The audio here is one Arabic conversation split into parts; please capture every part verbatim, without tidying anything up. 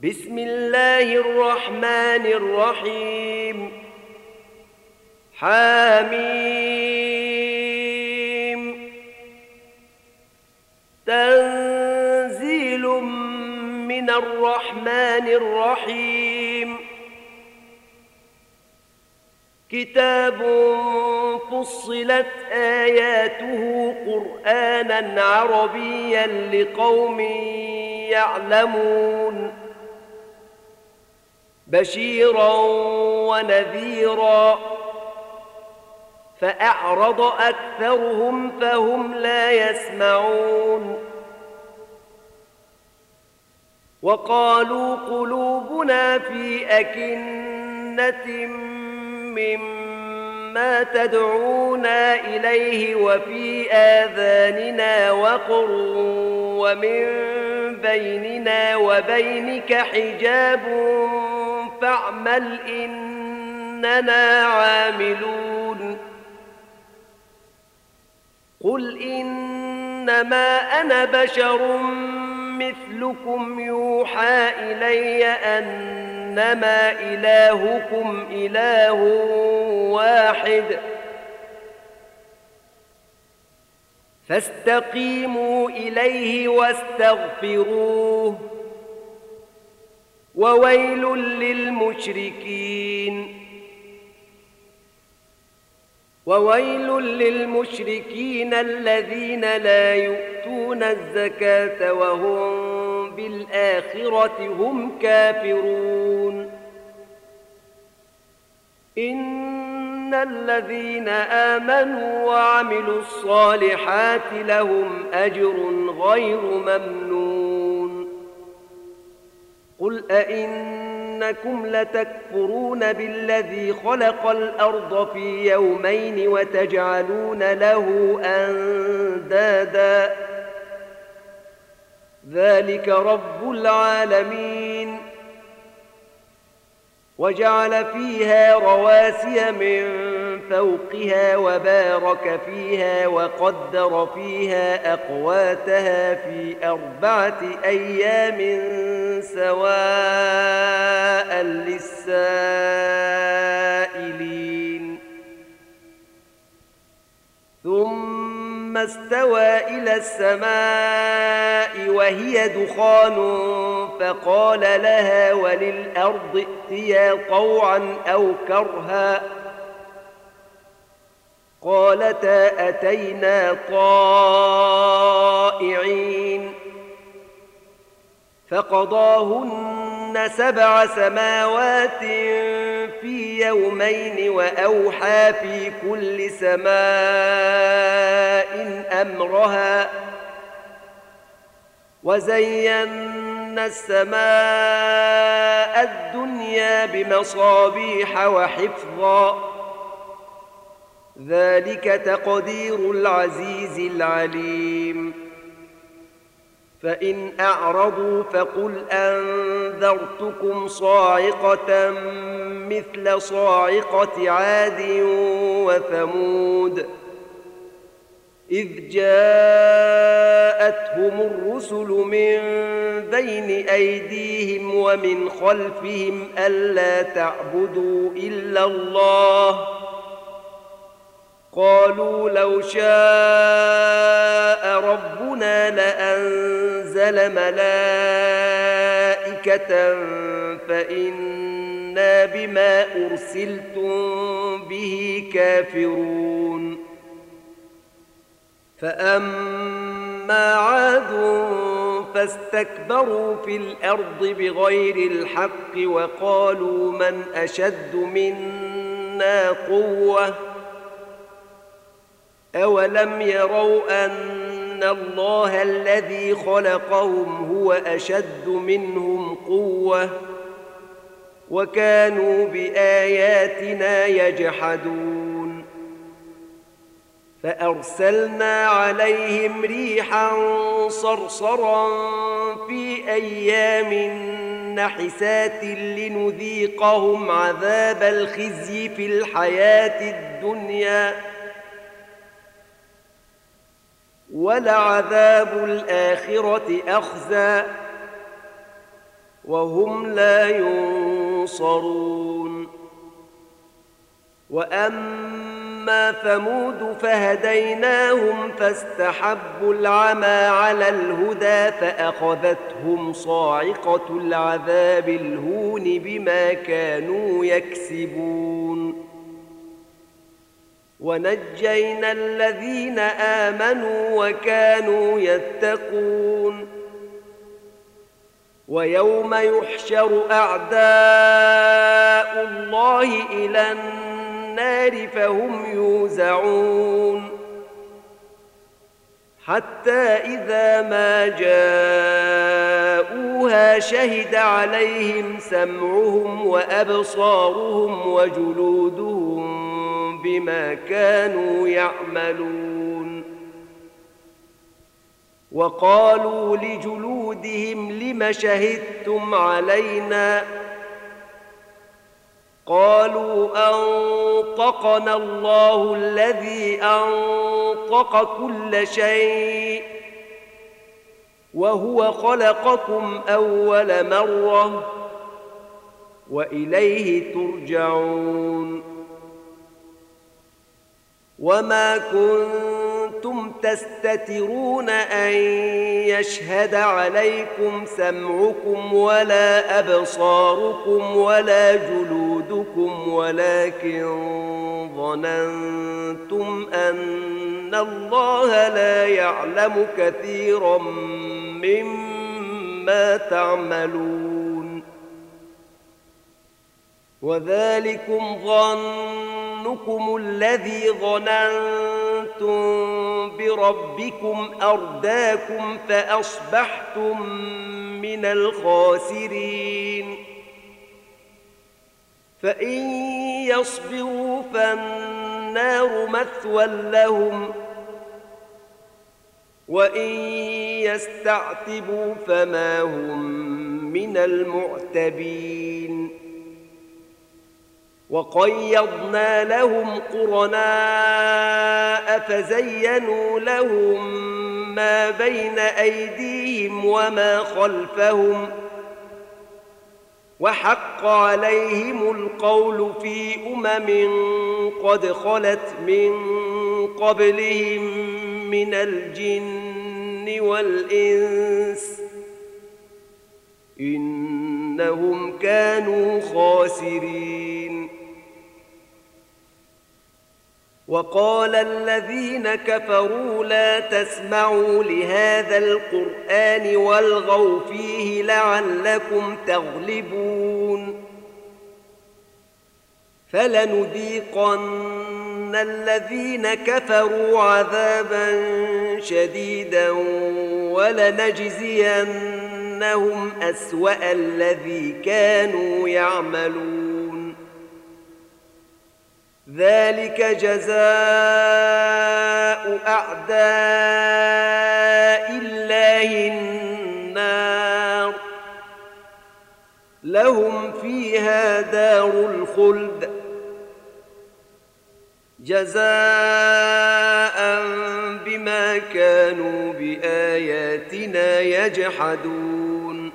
بسم الله الرحمن الرحيم حميم تنزيل من الرحمن الرحيم كتاب فصلت آياته قرآنا عربيا لقوم يعلمون بشيرا ونذيرا فأعرض أكثرهم فهم لا يسمعون وقالوا قلوبنا في أكنة مما تدعونا إليه وفي آذاننا وقر ومن بيننا وبينك حجاب فاعمل إننا عاملون قل إنما أنا بشر مثلكم يوحى إلي أنما إلهكم إله واحد فاستقيموا إليه واستغفروه وويل للمشركين وويل للمشركين الذين لا يؤتون الزكاة وهم بالآخرة هم كافرون إن الذين آمنوا وعملوا الصالحات لهم أجر غير ممنون قل أئنكم لتكفرون بالذي خلق الأرض في يومين وتجعلون له أندادا ذلك رب العالمين وجعل فيها رواسي من فوقها وبارك فيها وقدر فيها أقواتها في أربعة أيام سواء للسائلين ثم استوى إلى السماء وهي دخان فقال لها وللأرض ائتيا طوعا أو كرها قالتا أتينا طائعين فقضاهن سبع سماوات في يومين وأوحى في كل سماء أمرها وزينا السماء الدنيا بمصابيح وحفظا ذلك تقدير العزيز العليم فإن أعرضوا فقل أنذرتكم صاعقة مثل صاعقة عاد وثمود إذ جاءتهم الرسل من بين أيديهم ومن خلفهم ألا تعبدوا إلا الله قالوا لو شاء ربنا لأنزل ملائكة فإنا بما أرسلتم به كافرون فأما عاد فاستكبروا في الأرض بغير الحق وقالوا من أشد منا قوة أولم يروا أن الله الذي خلقهم هو أشد منهم قوة وكانوا بآياتنا يجحدون فأرسلنا عليهم ريحا صرصرا في أيام نحسات لنذيقهم عذاب الخزي في الحياة الدنيا ولعذاب الآخرة أخزى وهم لا ينصرون. وأما ثمود فهديناهم فاستحبوا العمى على الهدى فأخذتهم صاعقة العذاب الهون بما كانوا يكسبون. ونجينا الذين آمنوا وكانوا يتقون. ويوم يحشر أعداء الله إلى النار فهم يوزعون حتى إذا ما جاءوها شهد عليهم سمعهم وأبصارهم وجلودهم بما كانوا يعملون. وقالوا لجلودهم لم شهدتم علينا؟ قالوا أنطقنا الله الذي أنطق كل شيء وهو خلقكم أول مرة وإليه ترجعون. وما كنتم تستترون أن يشهد عليكم سمعكم ولا أبصاركم ولا جلودكم ولكن ظننتم أن الله لا يعلم كثيرا مما تعملون. وذلكم ظنكم الذي ظننتم بربكم أرداكم فأصبحتم من الخاسرين. فإن يصبروا فالنار مثوى لهم وإن يستعتبوا فما هم من المعتبين. وقيضنا لهم قرناء فزينوا لهم ما بين أيديهم وما خلفهم وحق عليهم القول في أمم قد خلت من قبلهم من الجن والإنس إنهم كانوا خاسرين. وقال الذين كفروا لا تسمعوا لهذا القرآن والغوا فيه لعلكم تغلبون. فلنذيقن الذين كفروا عذابا شديدا ولنجزينهم أسوأ الذي كانوا يعملون. ذلك جزاء أعداء الله النار لهم فيها دار الخلد جزاء بما كانوا بآياتنا يجحدون.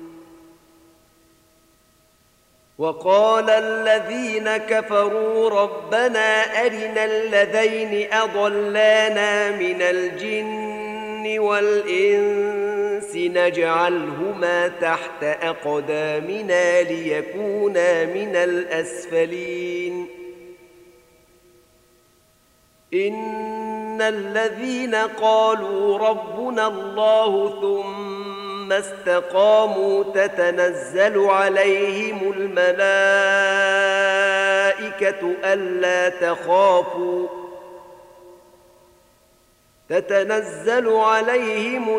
وقال الذين كفروا ربنا أرنا الذين أضلانا من الجن والإنس نجعلهما تحت أقدامنا ليكونا من الأسفلين. إن الذين قالوا ربنا الله ثم استقاموا تتنزل عليهم الملائكة ألا تخافوا تتنزل عليهم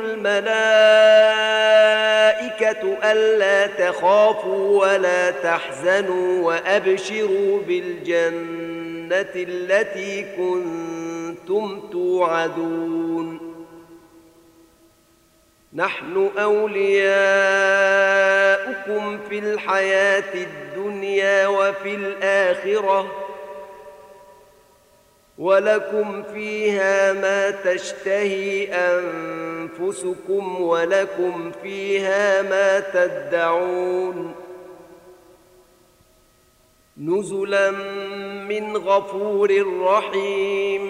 الملائكة ألا تخافوا ولا تحزنوا وأبشروا بالجنة التي كنتم توعدون. نحن أولياؤكم في الحياة الدنيا وفي الآخرة ولكم فيها ما تشتهي أنفسكم ولكم فيها ما تدعون نزلا من غفور رحيم.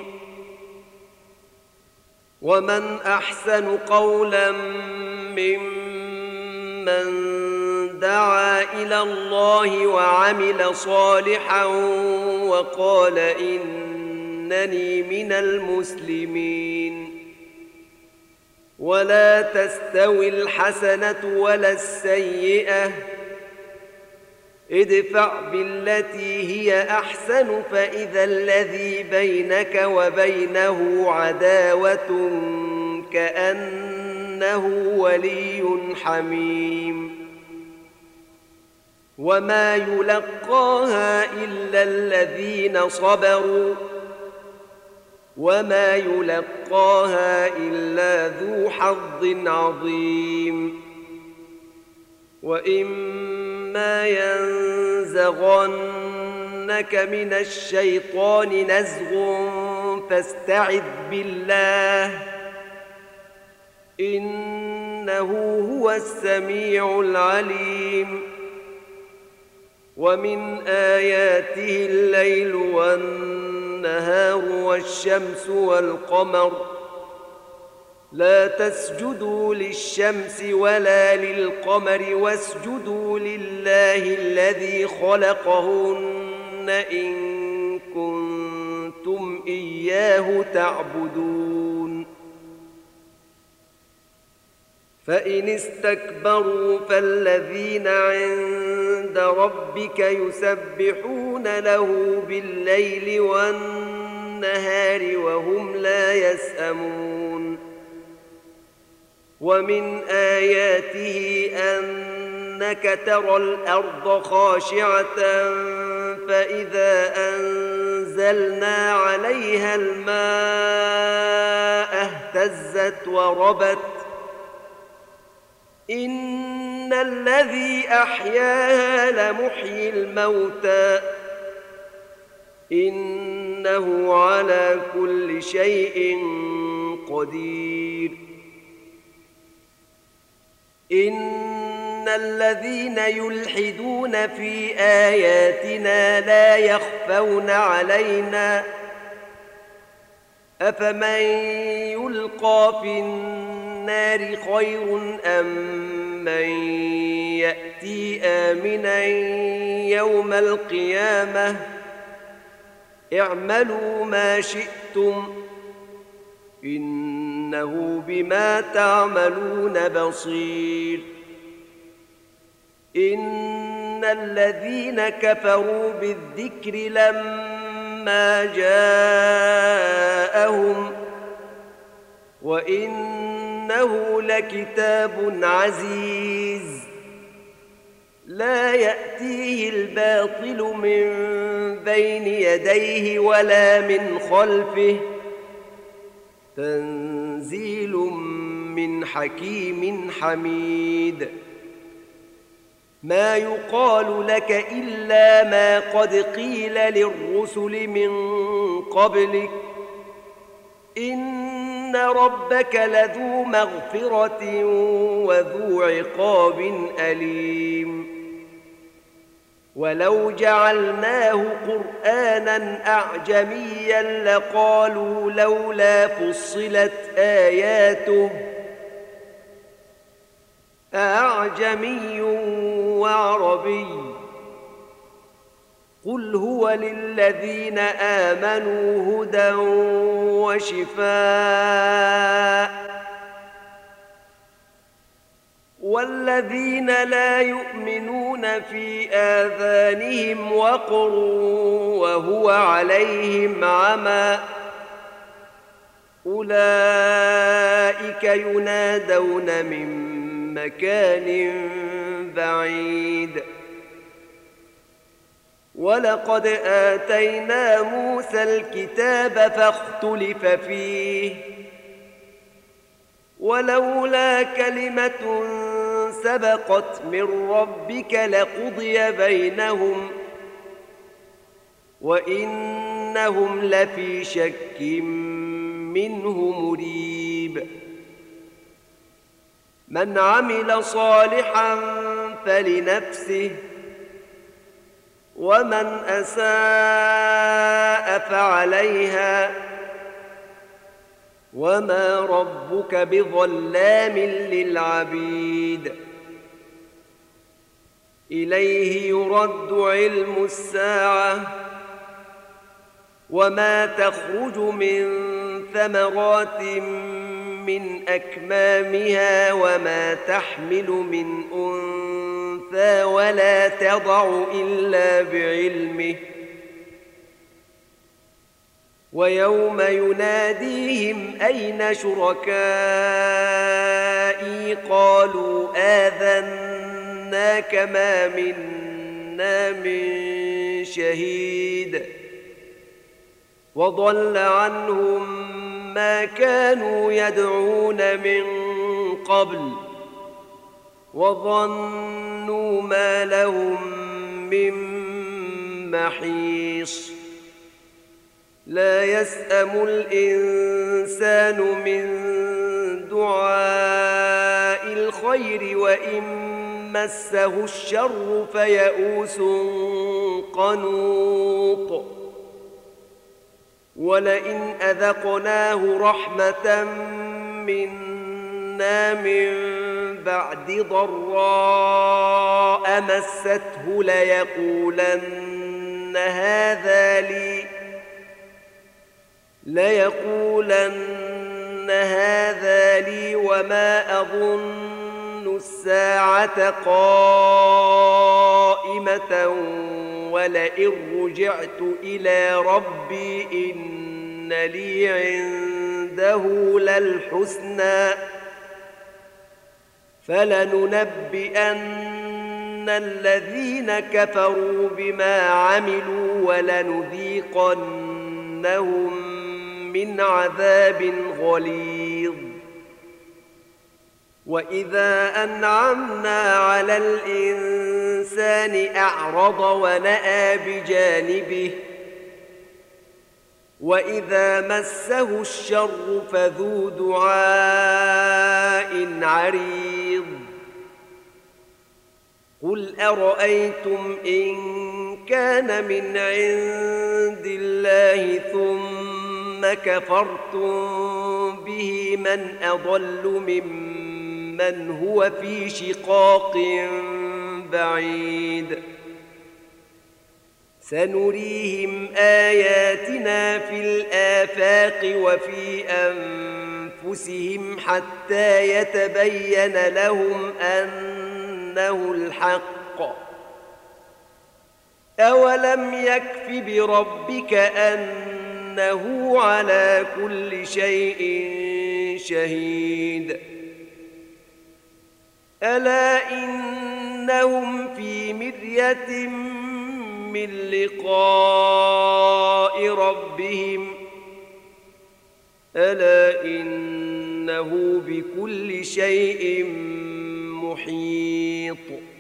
ومن أحسن قولا ممن دعا إلى الله وعمل صالحا وقال إنني من المسلمين. ولا تستوي الحسنة ولا السيئة ادفع بالتي هي أحسن فإذا الذي بينك وبينه عداوة كأنه ولي حميم. وما يلقاها إلا الذين صبروا وما يلقاها إلا ذو حظ عظيم. وإما ينزغنك من الشيطان نزغ فاستعذ بالله إنه هو السميع العليم. ومن آياته الليل والنهار والشمس والقمر لا تسجدوا للشمس ولا للقمر واسجدوا لله الذي خلقهن إن كنتم إياه تعبدون. فإن استكبروا فالذين عند ربك يسبحون له بالليل والنهار وهم لا يسأمون. ومن آياته أنك ترى الأرض خاشعة فإذا أنزلنا عليها الماء اهتزت وربت إن الذي أحياها لمحيي الموتى إنه على كل شيء قدير. إن الذين يلحدون في آياتنا لا يخفون علينا أفمن يلقى في النار خير أم من يأتي آمنا يوم القيامة اعملوا ما شئتم إنه بما تعملون بصير. إن الذين كفروا بالذكر لما جاءهم وإنه لكتاب عزيز لا يأتيه الباطل من بين يديه ولا من خلفه تنزيل من حكيم حميد. ما يقال لك إلا ما قد قيل للرسل من قبلك إن ربك لذو مغفرة وذو عقاب أليم. ولو جعلناه قرآنا أعجميا لقالوا لولا فصلت آياته أعجمي وعربي قل هو للذين آمنوا هدى وشفاء والذين لا يؤمنون في آذانهم وقر وهو عليهم عمى أولئك ينادون من مكان بعيد. ولقد آتينا موسى الكتاب فاختلف فيه ولولا كلمة سبقت من ربك لقضي بينهم وإنهم لفي شك منه مريب. من عمل صالحا فلنفسه ومن أساء فعليها وما ربك بظلام للعبيد. إليه يرد علم الساعة وما تخرج من ثمرات من أكمامها وما تحمل من أنثى ولا تضع إلا بعلمه. ويوم يناديهم أين شركائي قالوا آذناك ما منا من شهيد وضل عنهم ما كانوا يدعون من قبل وظنوا ما لهم من محيص. لا يسأم الإنسان من دعاء الخير وإن مسه الشر فيئوس قنوط. ولئن أذقناه رحمة منا من بعد ضراء مسته ليقولن هذا لي ليقولن هذا لي وما أظن الساعة قائمة ولئن رجعت إلى ربي إن لي عنده للحسنى فلننبئن الذين كفروا بما عملوا ولنذيقنهم من عذاب غليظ. وإذا أنعمنا على الإنسان أعرض ونأى بجانبه وإذا مسه الشر فذو دعاء عريض. قل أرأيتم إن كان من عند الله ثم كفرتم به من أضل ممن هو في شقاق بعيد. سنريهم آياتنا في الآفاق وفي أنفسهم حتى يتبين لهم أنه الحق. أولم يكف بربك أنه على كل شيء شهيد. ألا إنهم في مرية من لقاء ربهم ألا إنه بكل شيء محيط.